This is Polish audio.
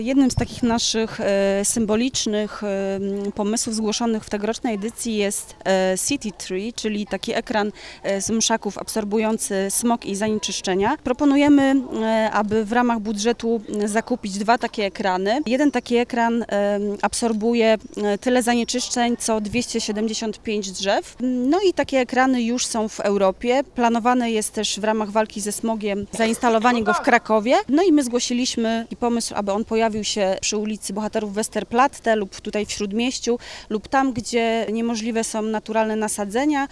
Jednym z takich naszych symbolicznych pomysłów zgłoszonych w tegorocznej edycji jest City Tree, czyli taki ekran z mszaków absorbujący smog i zanieczyszczenia. Proponujemy, aby w ramach budżetu zakupić 2 takie ekrany. Jeden taki ekran absorbuje tyle zanieczyszczeń, co 275 drzew. No i takie ekrany już są w Europie. Planowane jest też w ramach walki ze smogiem zainstalowanie go w Krakowie. No i my zgłosiliśmy pomysł, aby on pojawił się przy ulicy Bohaterów Westerplatte lub tutaj w Śródmieściu lub tam, gdzie niemożliwe są naturalne nasadzenia.